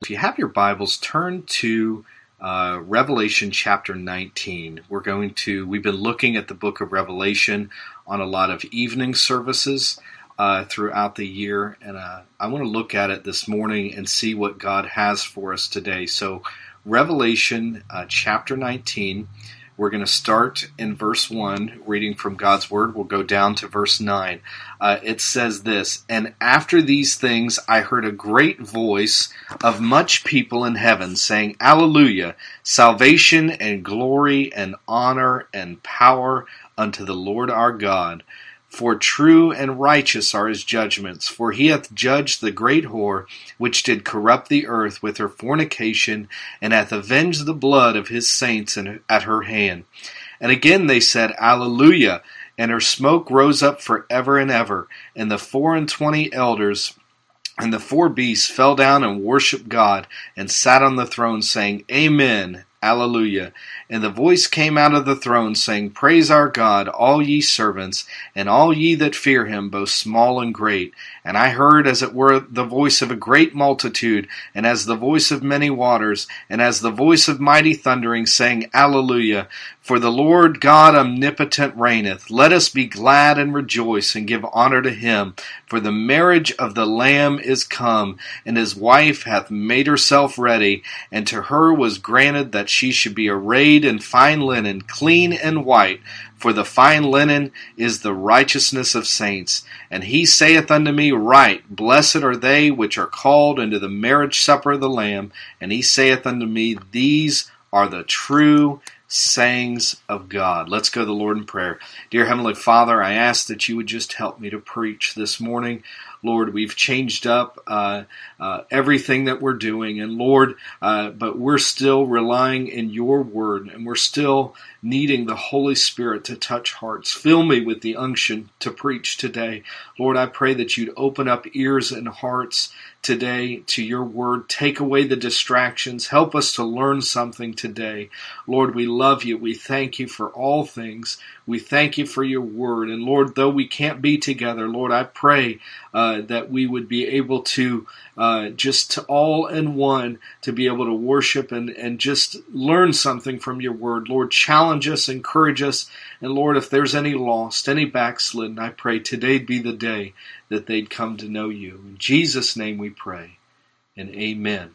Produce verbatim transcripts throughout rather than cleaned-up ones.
If you have your Bibles, turn to uh, Revelation chapter nineteen. We're going to, we've been looking at the book of Revelation on a lot of evening services uh, throughout the year, and uh, I want to look at it this morning and see what God has for us today. So Revelation uh, chapter nineteen, we're going to start in verse one, reading from God's Word. We'll go down to verse nine. Uh, it says this, "And after these things I heard a great voice of much people in heaven, saying, Alleluia! Salvation and glory and honor and power unto the Lord our God. For true and righteous are his judgments. For he hath judged the great whore, which did corrupt the earth with her fornication, and hath avenged the blood of his saints in, at her hand. And again they said, Alleluia! And her smoke rose up for ever and ever. And the four and twenty elders and the four beasts fell down and worshipped God, and sat on the throne, saying, Amen, Alleluia. And the voice came out of the throne, saying, Praise our God, all ye servants, and all ye that fear him, both small and great. And I heard as it were the voice of a great multitude, and as the voice of many waters, and as the voice of mighty thundering, saying, Alleluia. For the Lord God omnipotent reigneth. Let us be glad and rejoice, and give honor to him. For the marriage of the Lamb is come, and his wife hath made herself ready. And to her was granted that she should be arrayed in fine linen, clean and white. For the fine linen is the righteousness of saints. And he saith unto me, Right, blessed are they which are called into the marriage supper of the Lamb. And he saith unto me, These are the true sayings of God." Let's go to the Lord in prayer. Dear Heavenly Father, I ask that you would just help me to preach this morning. Lord, we've changed up uh, uh, everything that we're doing, and Lord, uh, but we're still relying in your word, and we're still needing the Holy Spirit to touch hearts. Fill me with the unction to preach today. Lord, I pray that you'd open up ears and hearts today to your word. Take away the distractions. Help us to learn something today. Lord, we love you. We thank you for all things. We thank you for your word. And Lord, though we can't be together, Lord, I pray uh, that we would be able to uh, just to all in one to be able to worship and, and just learn something from your word. Lord, challenge us, encourage us. And Lord, if there's any lost, any backslidden, I pray today be the day that they'd come to know you. In Jesus' name we pray, and amen.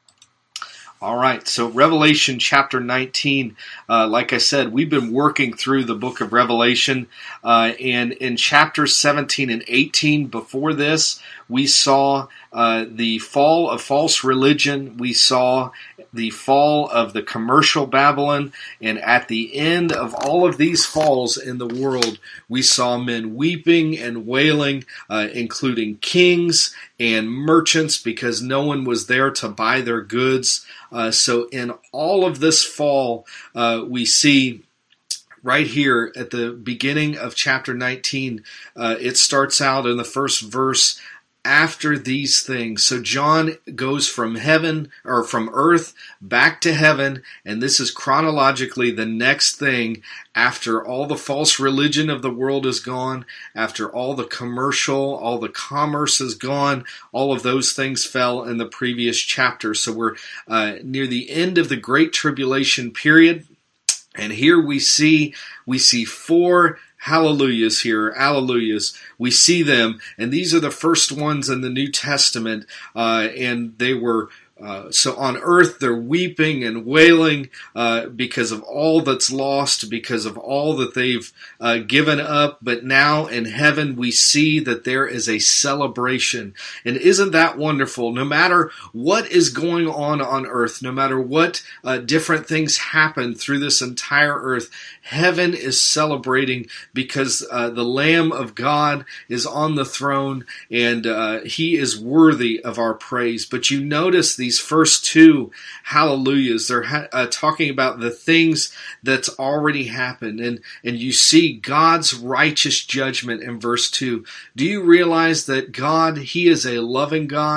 All right, so Revelation chapter nineteen, uh, like I said, we've been working through the book of Revelation, uh, and in chapters seventeen and eighteen, before this, we saw uh, the fall of false religion, we saw the fall of the commercial Babylon, and at the end of all of these falls in the world, we saw men weeping and wailing, uh, including kings and merchants, because no one was there to buy their goods. Uh, so in all of this fall, uh, we see right here at the beginning of chapter nineteen, uh, it starts out in the first verse, after these things. So John goes from heaven, or from earth back to heaven, and this is chronologically the next thing after all the false religion of the world is gone, after all the commercial, all the commerce is gone, all of those things fell in the previous chapter. So we're uh, near the end of the Great Tribulation period, and here we see we see four hallelujahs here, hallelujahs. We see them, and these are the first ones in the New Testament, uh, and they were, uh, so on earth they're weeping and wailing uh, because of all that's lost, because of all that they've uh, given up, but now in heaven we see that there is a celebration. And isn't that wonderful? No matter what is going on on earth, no matter what uh, different things happen through this entire earth, heaven is celebrating because uh, the Lamb of God is on the throne, and uh, he is worthy of our praise. But you notice these first two hallelujahs, they're ha- uh, talking about the things that's already happened, and, and you see God's righteous judgment in verse two. Do you realize that God, he is a loving God?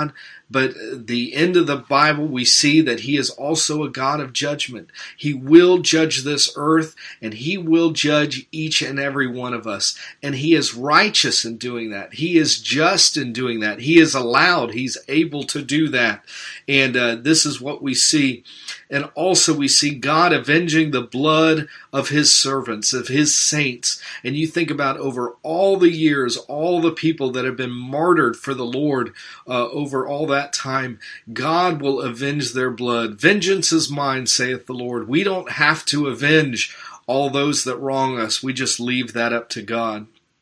But the end of the Bible, we see that he is also a God of judgment. He will judge this earth, and he will judge each and every one of us. And he is righteous in doing that. He is just in doing that. He is allowed. He's able to do that. And uh, this is what we see. And also we see God avenging the blood of his servants, of his saints. And you think about over all the years, all the people that have been martyred for the Lord uh, over all that time, God will avenge their blood. Vengeance is mine, saith the Lord. We don't have to avenge all those that wrong us. We just leave that up to God.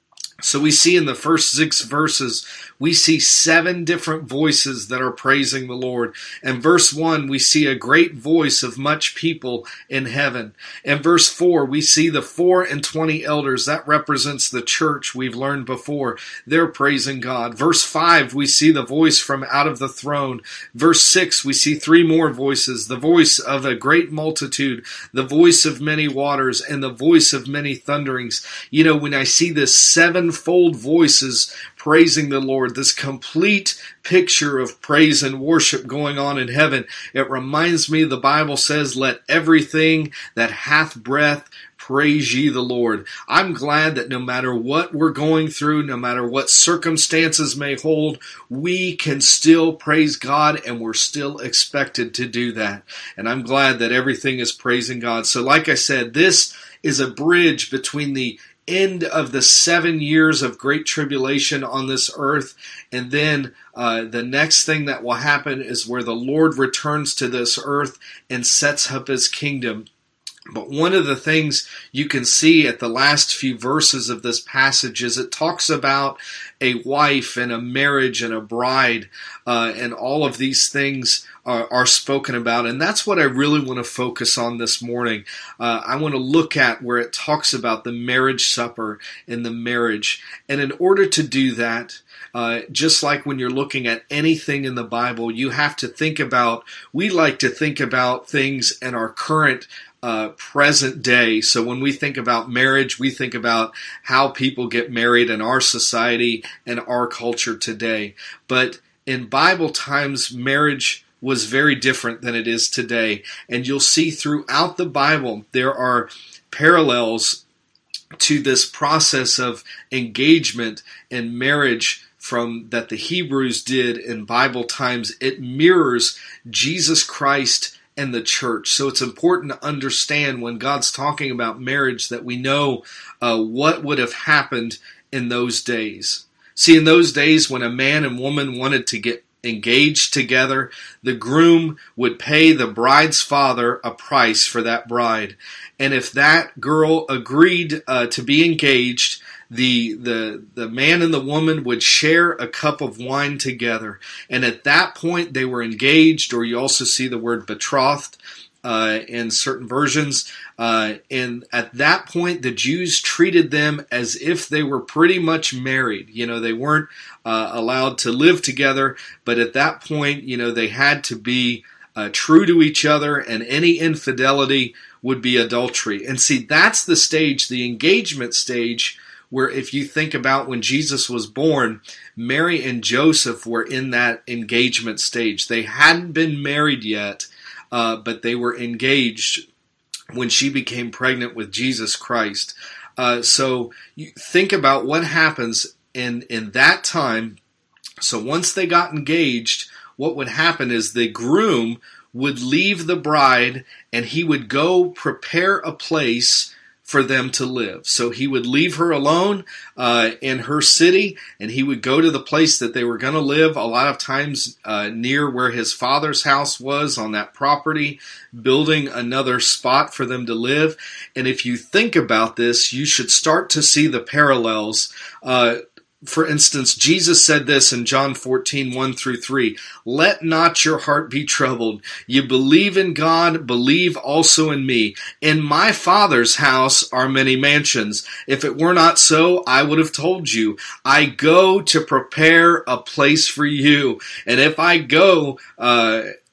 So we see in the first six verses, we see seven different voices that are praising the Lord. In verse one, we see a great voice of much people in heaven. In verse four, we see the four and twenty elders. That represents the church we've learned before. They're praising God. Verse five, we see the voice from out of the throne. Verse six, we see three more voices. The voice of a great multitude, the voice of many waters, and the voice of many thunderings. You know, when I see this seven Fold voices praising the Lord, this complete picture of praise and worship going on in heaven, it reminds me the Bible says, let everything that hath breath praise ye the Lord. I'm glad that no matter what we're going through, no matter what circumstances may hold, we can still praise God, and we're still expected to do that. And I'm glad that everything is praising God. So like I said, this is a bridge between the end of the seven years of great tribulation on this earth, and then uh, the next thing that will happen is where the Lord returns to this earth and sets up his kingdom. But one of the things you can see at the last few verses of this passage is it talks about a wife and a marriage and a bride, uh, and all of these things are, are spoken about. And that's what I really want to focus on this morning. Uh, I want to look at where it talks about the marriage supper and the marriage. And in order to do that, Uh, just like when you're looking at anything in the Bible, you have to think about, we like to think about things in our current uh, present day. So when we think about marriage, we think about how people get married in our society and our culture today. But in Bible times, marriage was very different than it is today. And you'll see throughout the Bible, there are parallels to this process of engagement and marriage from that the Hebrews did in Bible times. It mirrors Jesus Christ and the church. So it's important to understand when God's talking about marriage that we know uh, what would have happened in those days. See, in those days when a man and woman wanted to get engaged together, the groom would pay the bride's father a price for that bride. And if that girl agreed uh, to be engaged, The, the the man and the woman would share a cup of wine together. And at that point, they were engaged, or you also see the word betrothed uh, in certain versions. Uh, and at that point, the Jews treated them as if they were pretty much married. You know, they weren't uh, allowed to live together, but at that point, you know, they had to be uh, true to each other, and any infidelity would be adultery. And see, that's the stage, the engagement stage, where if you think about when Jesus was born, Mary and Joseph were in that engagement stage. They hadn't been married yet, uh, but they were engaged when she became pregnant with Jesus Christ. Uh, so you think about what happens in, in that time. So once they got engaged, what would happen is the groom would leave the bride, and he would go prepare a place for them to live. So he would leave her alone uh, in her city, and he would go to the place that they were going to live, a lot of times uh, near where his father's house was on that property, building another spot for them to live. And if you think about this, you should start to see the parallels. Uh, For instance, Jesus said this in John fourteen, one through three, "Let not your heart be troubled. You believe in God, believe also in me. In my Father's house are many mansions. If it were not so, I would have told you. I go to prepare a place for you. And if I go, uh,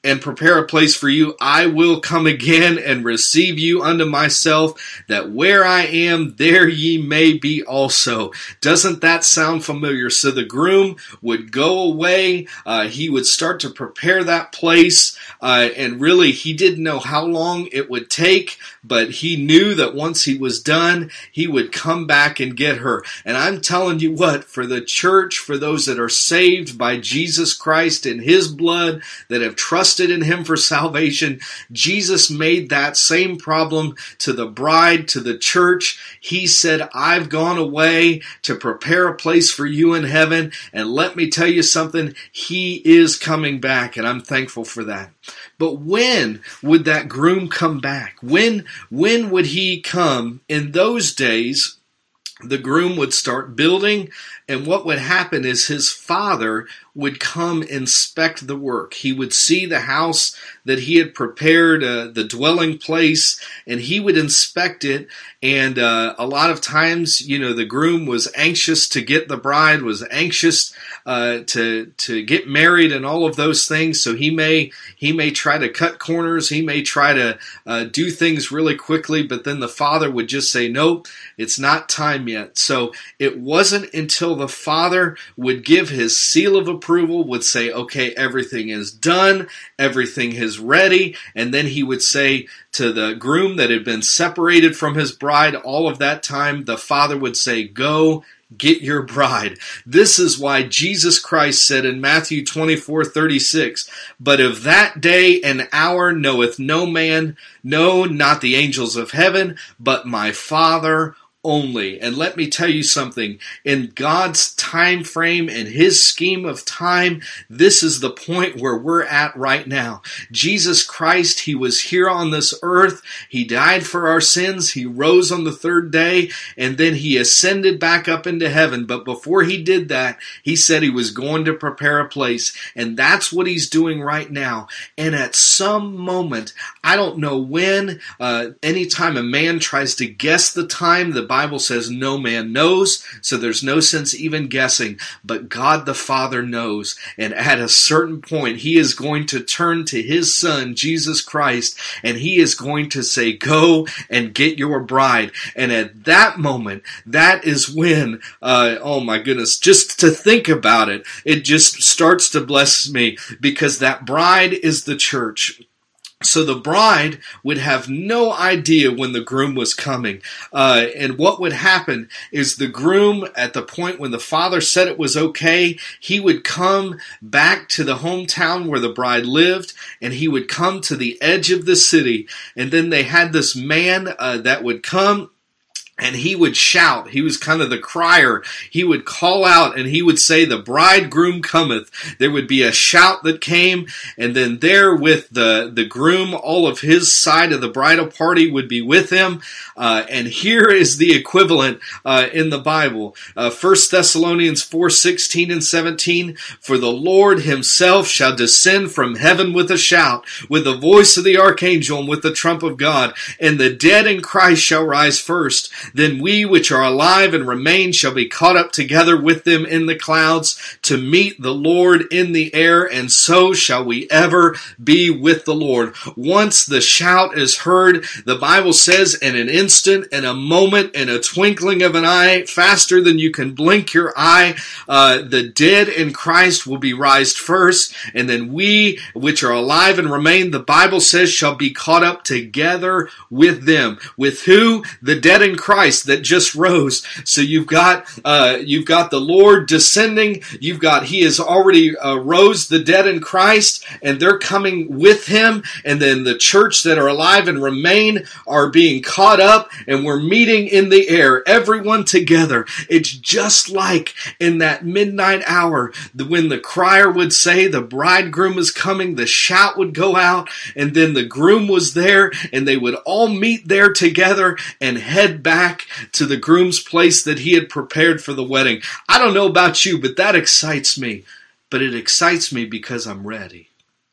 and prepare a place for you, I will come again and receive you unto myself, that where I am, there ye may be also. Doesn't that sound familiar? So the groom would go away. Uh, he would start to prepare that place. Uh, and really, he didn't know how long it would take, but he knew that once he was done, he would come back and get her. And I'm telling you what, for the church, for those that are saved by Jesus Christ and his blood, that have trusted in him for salvation, Jesus made that same problem to the bride, to the church. He said, I've gone away to prepare a place for you in heaven, and let me tell you something, he is coming back, and I'm thankful for that. But when would that groom come back? When, when would he come? In those days, the groom would start building, and what would happen is his father would come inspect the work. He would see the house that he had prepared, uh, the dwelling place, and he would inspect it. And uh, a lot of times, you know, the groom was anxious to get the bride, was anxious uh, to to get married, and all of those things. So he may he may try to cut corners, he may try to uh, do things really quickly, but then the father would just say, nope, it's not time yet. So it wasn't until the father would give his seal of approval, would say, okay, everything is done, everything is ready, and then he would say to the groom that had been separated from his bride all of that time, the father would say, go, get your bride. This is why Jesus Christ said in Matthew twenty-four thirty-six, but of that day and hour knoweth no man, no, not the angels of heaven, but my Father only. And let me tell you something, in God's time frame and his scheme of time, this is the point where we're at right now. Jesus Christ, he was here on this earth, he died for our sins, he rose on the third day, and then he ascended back up into heaven. But before he did that, he said he was going to prepare a place, and that's what he's doing right now. And at some moment, I don't know when, uh, anytime a man tries to guess the time, the Bible says no man knows, so there's no sense even guessing, but God the Father knows, and at a certain point he is going to turn to his Son Jesus Christ, and he is going to say, go and get your bride. And at that moment, that is when uh, oh my goodness, just to think about it, it just starts to bless me, because that bride is the church. So the bride would have no idea when the groom was coming. Uh, and what would happen is the groom, at the point when the father said it was okay, he would come back to the hometown where the bride lived, and he would come to the edge of the city. And then they had this man uh, that would come, and he would shout. He was kind of the crier. He would call out and he would say, the bridegroom cometh. There would be a shout that came, and then there with the, the groom, all of his side of the bridal party would be with him. Uh, and here is the equivalent uh, in the Bible. Uh, First Thessalonians four sixteen and seventeen, for the Lord himself shall descend from heaven with a shout, with the voice of the archangel, and with the trump of God, and the dead in Christ shall rise first. Then we which are alive and remain shall be caught up together with them in the clouds to meet the Lord in the air, and so shall we ever be with the Lord. Once the shout is heard, the Bible says, in an instant, in a moment, in a twinkling of an eye, faster than you can blink your eye, uh, the dead in Christ will be raised first, and then we which are alive and remain, the Bible says, shall be caught up together with them. With who? The dead in Christ. Christ that just rose. So you've got uh, you've got the Lord descending. You've got He has already uh, rose the dead in Christ, and they're coming with Him. And then the church that are alive and remain are being caught up, and we're meeting in the air, everyone together. It's just like in that midnight hour when the crier would say the bridegroom is coming. The shout would go out, and then the groom was there, and they would all meet there together and head back to the groom's place that he had prepared for the wedding. I don't know about you, but that excites me. But it excites me because I'm ready.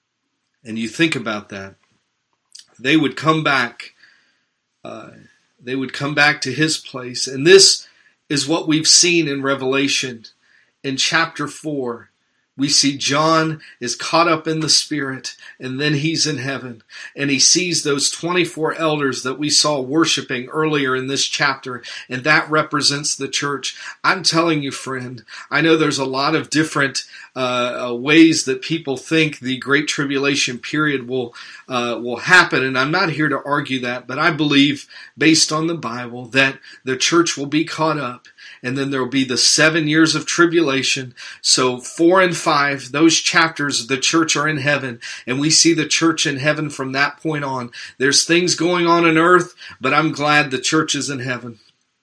And you think about that. They would come back. Uh, they would come back to his place. And this is what we've seen in Revelation in chapter four. We see John is caught up in the Spirit, and then he's in heaven, and he sees those twenty-four elders that we saw worshiping earlier in this chapter, and that represents the church. I'm telling you, friend, I know there's a lot of different uh, ways that people think the Great Tribulation period will uh, will happen, and I'm not here to argue that, but I believe, based on the Bible, that the church will be caught up. And then there will be the seven years of tribulation. So four and five, those chapters, the church are in heaven. And we see the church in heaven from that point on. There's things going on in earth, but I'm glad the church is in heaven.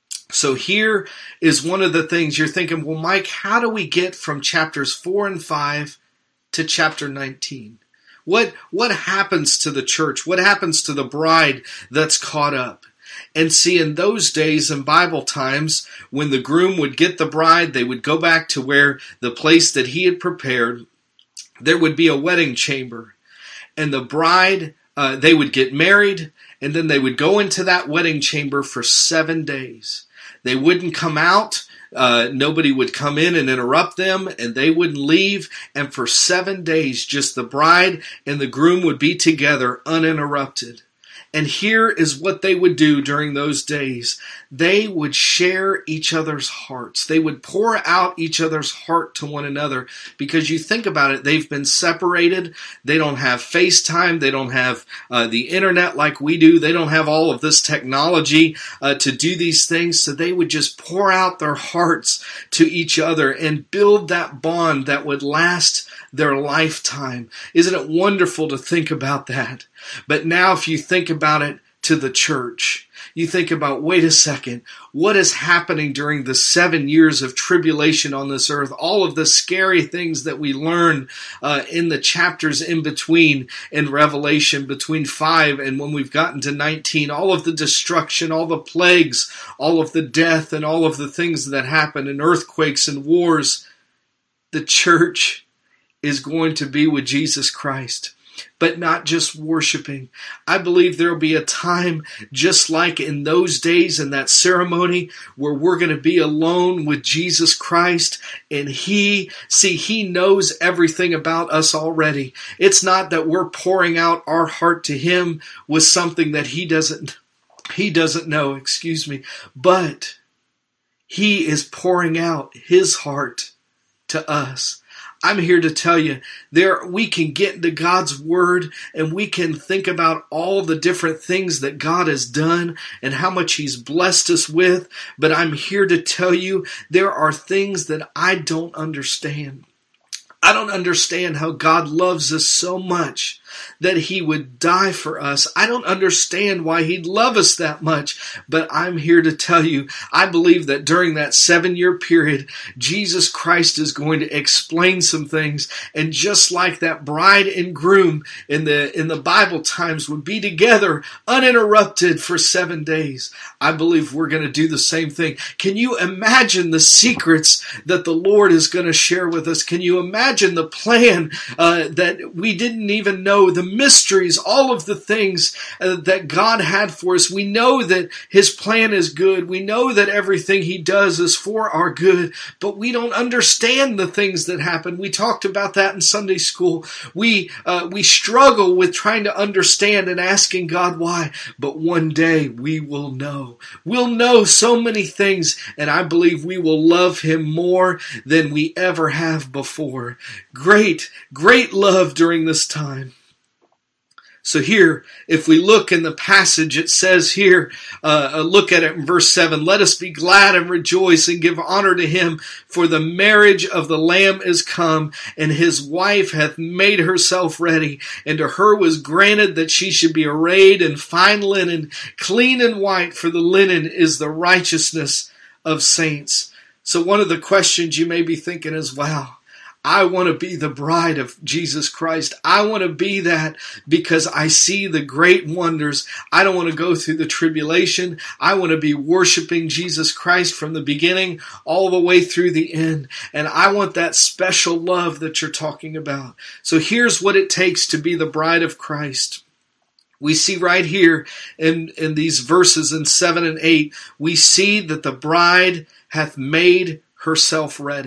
So here is one of the things you're thinking, well, Mike, how do we get from chapters four and five to chapter nineteen? What, what happens to the church? What happens to the bride that's caught up? And see, in those days, in Bible times, when the groom would get the bride, they would go back to where the place that he had prepared. There would be a wedding chamber. And the bride, uh, they would get married, and then they would go into that wedding chamber for seven days. They wouldn't come out. Uh, nobody would come in and interrupt them, and they wouldn't leave. And for seven days, just the bride and the groom would be together uninterrupted. And here is what they would do during those days. They would share each other's hearts. They would pour out each other's heart to one another. Because you think about it, they've been separated. They don't have FaceTime. They don't have uh, the internet like we do. They don't have all of this technology uh, to do these things. So they would just pour out their hearts to each other and build that bond that would last their lifetime. Isn't it wonderful to think about that? But now if you think about it to the church, you think about, wait a second, what is happening during the seven years of tribulation on this earth? All of the scary things that we learn uh, in the chapters in between in Revelation, between five and when we've gotten to nineteen, all of the destruction, all the plagues, all of the death, and all of the things that happen, and earthquakes and wars. The church is going to be with Jesus Christ, but not just worshiping. I believe there will be a time just like in those days in that ceremony where we're going to be alone with Jesus Christ, and He, see, He knows everything about us already. It's not that we're pouring out our heart to Him with something that He doesn't, He doesn't know, excuse me, but He is pouring out His heart to us. I'm here to tell you, there we can get into God's Word and we can think about all the different things that God has done and how much He's blessed us with. But I'm here to tell you, there are things that I don't understand. I don't understand how God loves us so much that He would die for us. I don't understand why He'd love us that much, but I'm here to tell you, I believe that during that seven-year period, Jesus Christ is going to explain some things, and just like that bride and groom in the in the Bible times would be together uninterrupted for seven days, I believe we're going to do the same thing. Can you imagine the secrets that the Lord is going to share with us? Can you imagine the plan uh, that we didn't even know, the mysteries, all of the things uh, that God had for us? We know that His plan is good. We know that everything He does is for our good, but we don't understand the things that happen. We talked about that in Sunday school. We uh, we struggle with trying to understand and asking God why, but one day we will know. We'll know so many things, and I believe we will love Him more than we ever have before. Great, great love during this time. So here, if we look in the passage, it says here, uh, look at it in verse seven, let us be glad and rejoice and give honor to Him, for the marriage of the Lamb is come, and His wife hath made herself ready. And to her was granted that she should be arrayed in fine linen, clean and white, for the linen is the righteousness of saints. So one of the questions you may be thinking is, wow, I want to be the bride of Jesus Christ. I want to be that because I see the great wonders. I don't want to go through the tribulation. I want to be worshiping Jesus Christ from the beginning all the way through the end. And I want that special love that you're talking about. So here's what it takes to be the bride of Christ. We see right here in, in these verses in seven and eight, we see that the bride hath made herself ready.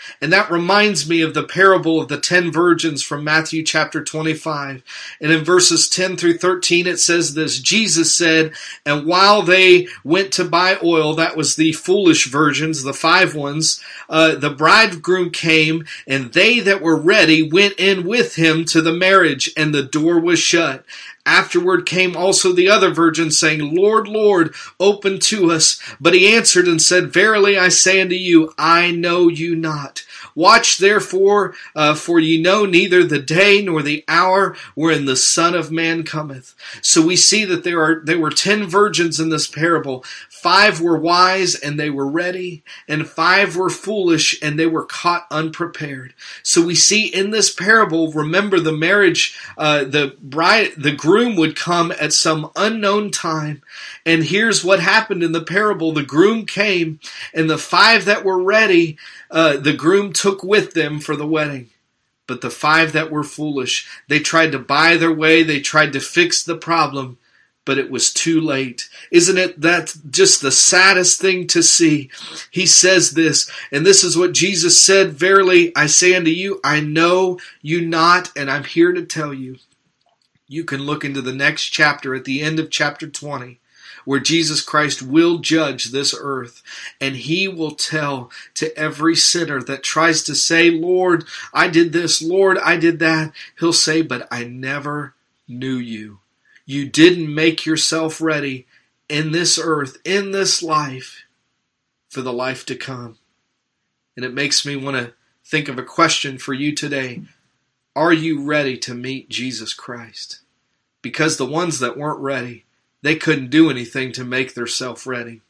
And that reminds me of the parable of the ten virgins from Matthew chapter twenty-five. And in verses ten through thirteen it says this, Jesus said, and while they went to buy oil, that was the foolish virgins, the five ones, uh, the bridegroom came, and they that were ready went in with him to the marriage, and the door was shut. Afterward came also the other virgins, saying, Lord, Lord, open to us. But he answered and said, Verily I say unto you, I know you not. Watch therefore, uh, for ye know neither the day nor the hour wherein the Son of Man cometh. So we see that there are there were ten virgins in this parable. Five were wise and they were ready, and five were foolish and they were caught unprepared. So we see in this parable, remember the marriage, uh, the bride, the groom would come at some unknown time. And here's what happened in the parable. The groom came, and the five that were ready, uh, the groom took with them for the wedding. But the five that were foolish, they tried to buy their way, they tried to fix the problem, but it was too late. Isn't it that just the saddest thing to see? He says this, and this is what Jesus said, Verily I say unto you, I know you not, and I'm here to tell you. You can look into the next chapter at the end of chapter twenty, where Jesus Christ will judge this earth, and he will tell to every sinner that tries to say, Lord, I did this, Lord, I did that. He'll say, but I never knew you. You didn't make yourself ready in this earth, in this life, for the life to come. And it makes me want to think of a question for you today. Are you ready to meet Jesus Christ? Because the ones that weren't ready, they couldn't do anything to make themselves ready.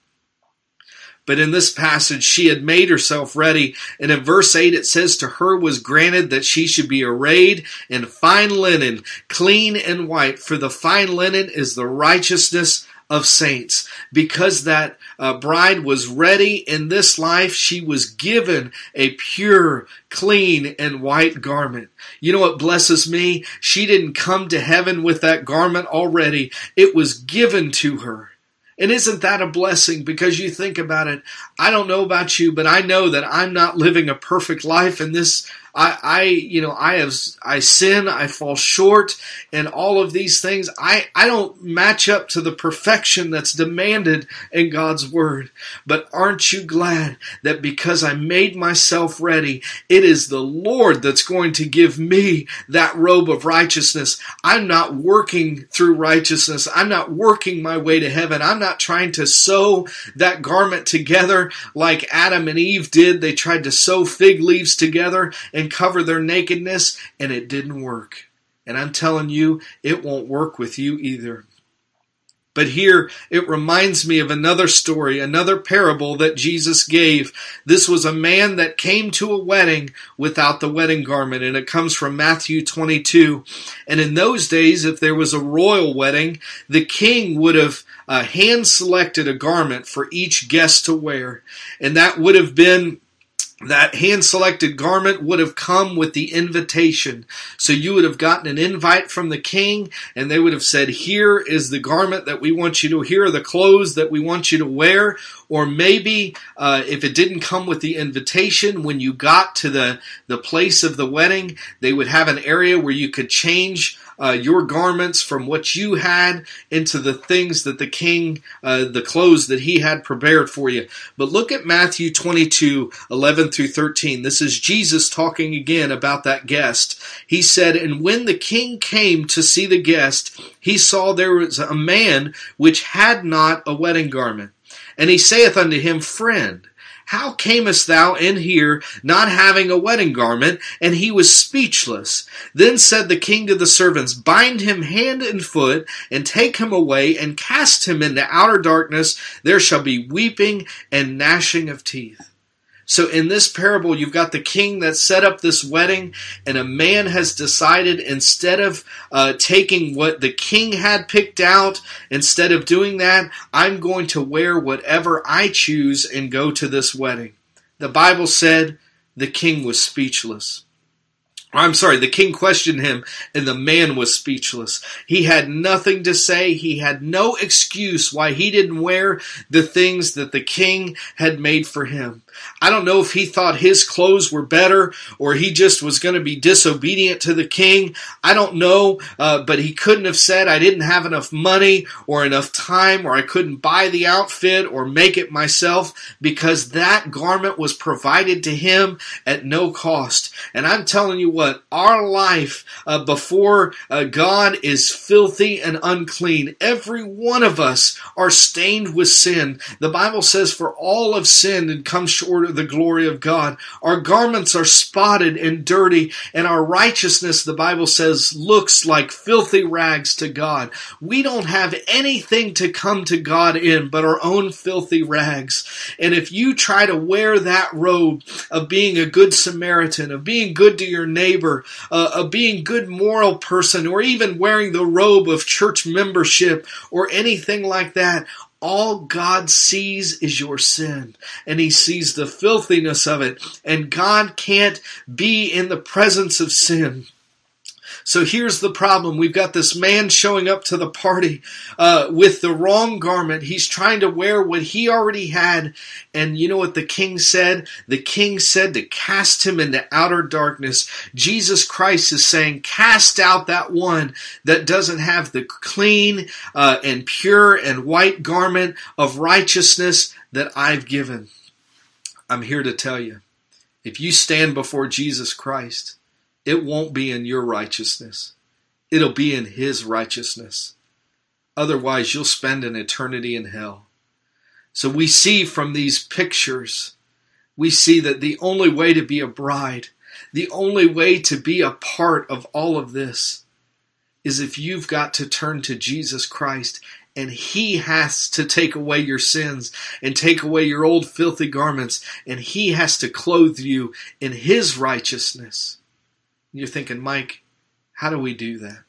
But in this passage, she had made herself ready. And in verse eight, it says, to her was granted that she should be arrayed in fine linen, clean and white. For the fine linen is the righteousness of saints. Because that uh, bride was ready in this life, she was given a pure, clean, and white garment. You know what blesses me? She didn't come to heaven with that garment already. It was given to her. And isn't that a blessing? Because you think about it, I don't know about you, but I know that I'm not living a perfect life, and this, I, I, you know, I have, I sin, I fall short, and all of these things, I, I don't match up to the perfection that's demanded in God's Word. But aren't you glad that because I made myself ready, it is the Lord that's going to give me that robe of righteousness. I'm not working through righteousness. I'm not working my way to heaven. I'm not trying to sew that garment together like Adam and Eve did. They tried to sew fig leaves together and cover their nakedness, and it didn't work. And I'm telling you, it won't work with you either. But here, it reminds me of another story, another parable that Jesus gave. This was a man that came to a wedding without the wedding garment, and it comes from Matthew twenty-two. And in those days, if there was a royal wedding, the king would have uh, hand-selected a garment for each guest to wear. And that would have been That hand-selected garment would have come with the invitation. So you would have gotten an invite from the king, and they would have said, here is the garment that we want you to, here are the clothes that we want you to wear. Or maybe, uh, if it didn't come with the invitation, when you got to the, the place of the wedding, they would have an area where you could change Uh, your garments from what you had into the things that the king, uh, the clothes that he had prepared for you. But look at Matthew twenty-two, eleven through thirteen. This is Jesus talking again about that guest. He said, and when the king came to see the guest, he saw there was a man which had not a wedding garment. And he saith unto him, Friend, how camest thou in here, not having a wedding garment? And he was speechless. Then said the king to the servants, Bind him hand and foot, and take him away, and cast him into outer darkness. There shall be weeping and gnashing of teeth. So in this parable, you've got the king that set up this wedding, and a man has decided, instead of uh, taking what the king had picked out, instead of doing that, I'm going to wear whatever I choose and go to this wedding. The Bible said the king was speechless. I'm sorry, the king questioned him, and the man was speechless. He had nothing to say. He had no excuse why he didn't wear the things that the king had made for him. I don't know if he thought his clothes were better or he just was going to be disobedient to the king. I don't know, uh, but he couldn't have said, I didn't have enough money or enough time, or I couldn't buy the outfit or make it myself, because that garment was provided to him at no cost. And I'm telling you what, our life uh, before uh, God is filthy and unclean. Every one of us are stained with sin. The Bible says, for all have sinned and come short of the glory of God. Our garments are spotted and dirty, and our righteousness, the Bible says, looks like filthy rags to God. We don't have anything to come to God in but our own filthy rags. And if you try to wear that robe of being a good Samaritan, of being good to your neighbor, uh, of being good moral person, or even wearing the robe of church membership or anything like that, all God sees is your sin, and He sees the filthiness of it, and God can't be in the presence of sin. So here's the problem. We've got this man showing up to the party uh, with the wrong garment. He's trying to wear what he already had. And you know what the king said? The king said to cast him into outer darkness. Jesus Christ is saying, cast out that one that doesn't have the clean uh, and pure and white garment of righteousness that I've given. I'm here to tell you, if you stand before Jesus Christ, it won't be in your righteousness. It'll be in His righteousness. Otherwise, you'll spend an eternity in hell. So we see from these pictures, we see that the only way to be a bride, the only way to be a part of all of this, is if you've got to turn to Jesus Christ, and He has to take away your sins and take away your old filthy garments, and He has to clothe you in His righteousness. You're thinking, Mike, how do we do that?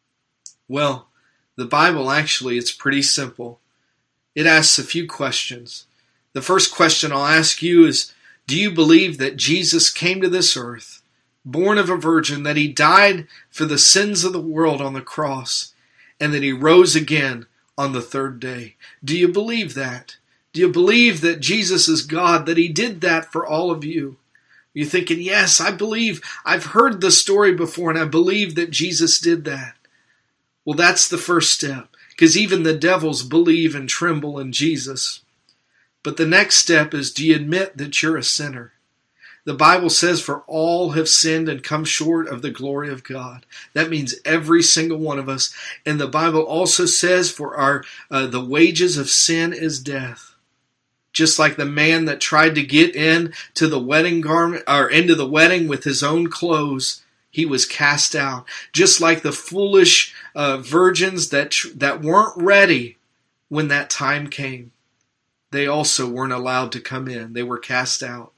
Well, the Bible actually, it's pretty simple. It asks a few questions. The first question I'll ask you is, do you believe that Jesus came to this earth, born of a virgin, that He died for the sins of the world on the cross, and that He rose again on the third day? Do you believe that? Do you believe that Jesus is God, that He did that for all of you? You're thinking, yes, I believe, I've heard the story before, and I believe that Jesus did that. Well, that's the first step, because even the devils believe and tremble in Jesus. But the next step is, do you admit that you're a sinner? The Bible says, for all have sinned and come short of the glory of God. That means every single one of us. And the Bible also says, for our uh, the wages of sin is death. Just like the man that tried to get in to the wedding garment, or into the wedding with his own clothes, he was cast out. Just like the foolish uh, virgins that that weren't ready when that time came, they also weren't allowed to come in. They were cast out.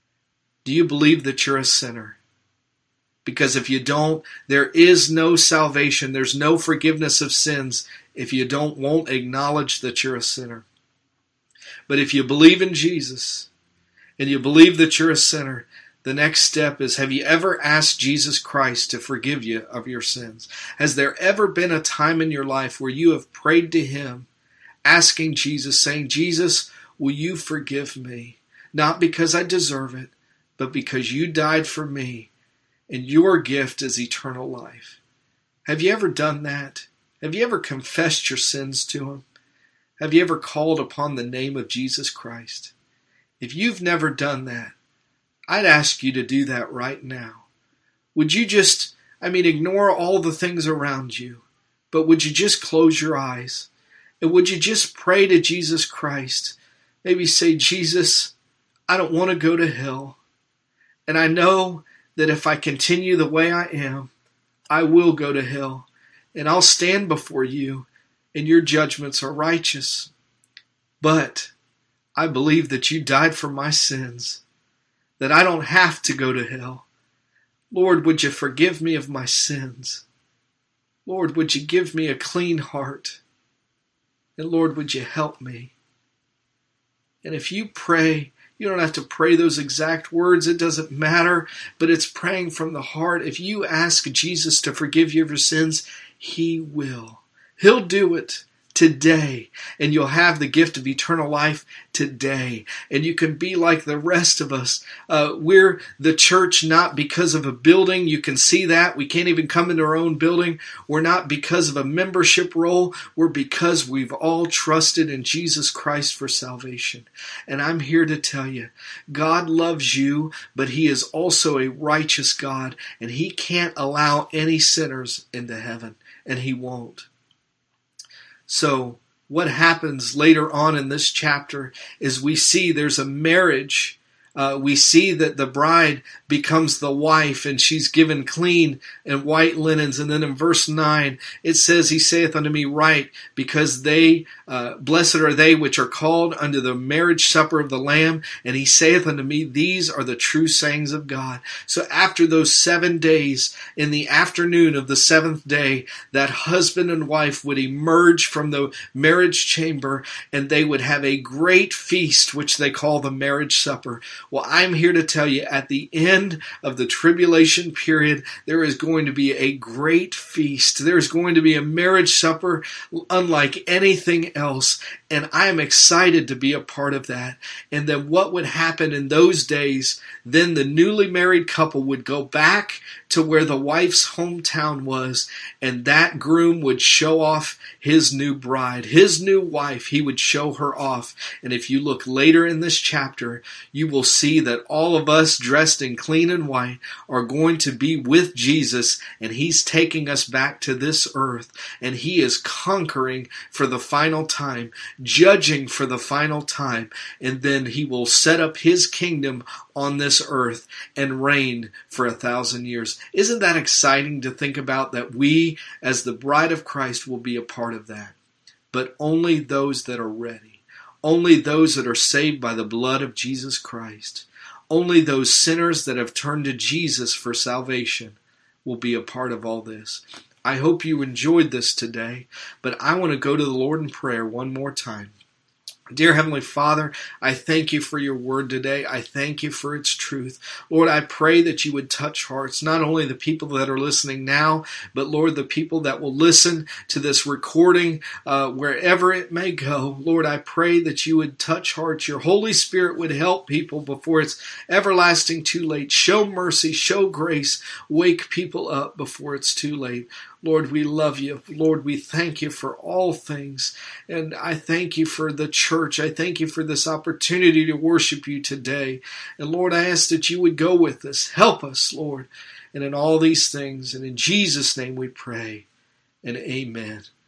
Do you believe that you're a sinner? Because if you don't, there is no salvation. There's no forgiveness of sins if you don't won't acknowledge that you're a sinner. But if you believe in Jesus and you believe that you're a sinner, the next step is, have you ever asked Jesus Christ to forgive you of your sins? Has there ever been a time in your life where you have prayed to Him, asking Jesus, saying, Jesus, will you forgive me? Not because I deserve it, but because you died for me, and your gift is eternal life. Have you ever done that? Have you ever confessed your sins to Him? Have you ever called upon the name of Jesus Christ? If you've never done that, I'd ask you to do that right now. Would you just, I mean, ignore all the things around you, but would you just close your eyes? And would you just pray to Jesus Christ? Maybe say, Jesus, I don't want to go to hell. And I know that if I continue the way I am, I will go to hell. And I'll stand before you, and your judgments are righteous. But I believe that you died for my sins, that I don't have to go to hell. Lord, would you forgive me of my sins? Lord, would you give me a clean heart? And Lord, would you help me? And if you pray, you don't have to pray those exact words. It doesn't matter, but it's praying from the heart. If you ask Jesus to forgive you of your sins, He will. He'll do it. today, and you'll have the gift of eternal life today. And you can be like the rest of us. Uh, we're the church not because of a building. You can see that. We can't even come into our own building. We're not because of a membership roll. We're because we've all trusted in Jesus Christ for salvation. And I'm here to tell you, God loves you, but He is also a righteous God, and He can't allow any sinners into heaven, and He won't. So what happens later on in this chapter is we see there's a marriage. Uh, we see that the bride becomes the wife, and she's given clean and white linens. And then in verse nine, it says, He saith unto me, Write, because they, uh, blessed are they which are called unto the marriage supper of the Lamb. And He saith unto me, These are the true sayings of God. So after those seven days, in the afternoon of the seventh day, that husband and wife would emerge from the marriage chamber, and they would have a great feast, which they call the marriage supper. Well, I'm here to tell you, at the end of the tribulation period, there is going to be a great feast. There's going to be a marriage supper unlike anything else. And I'm excited to be a part of that. And then what would happen in those days, then the newly married couple would go back to where the wife's hometown was, and that groom would show off his new bride, his new wife. He would show her off. And if you look later in this chapter, you will see that all of us dressed in clean and white are going to be with Jesus, and He's taking us back to this earth, and He is conquering for the final time, judging for the final time, and then He will set up His kingdom on this earth and reign for a thousand years. Isn't that exciting to think about, that we as the bride of Christ will be a part of that? But only those that are ready, only those that are saved by the blood of Jesus Christ, only those sinners that have turned to Jesus for salvation will be a part of all this. I hope you enjoyed this today, but I want to go to the Lord in prayer one more time. Dear Heavenly Father, I thank You for Your word today. I thank You for its truth. Lord, I pray that You would touch hearts, not only the people that are listening now, but Lord, the people that will listen to this recording uh, wherever it may go. Lord, I pray that You would touch hearts. Your Holy Spirit would help people before it's everlasting too late. Show mercy, show grace, wake people up before it's too late. Lord, we love You. Lord, we thank You for all things. And I thank You for the church. I thank You for this opportunity to worship You today. And Lord, I ask that You would go with us. Help us, Lord. And in all these things, and in Jesus' name we pray. And amen.